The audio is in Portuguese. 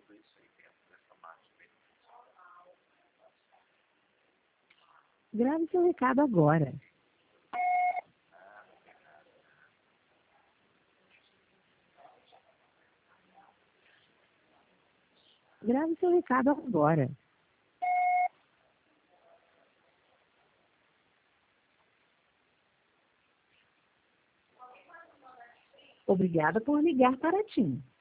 Grave seu recado agora. Grave seu recado agora. Obrigada por ligar para a TIM.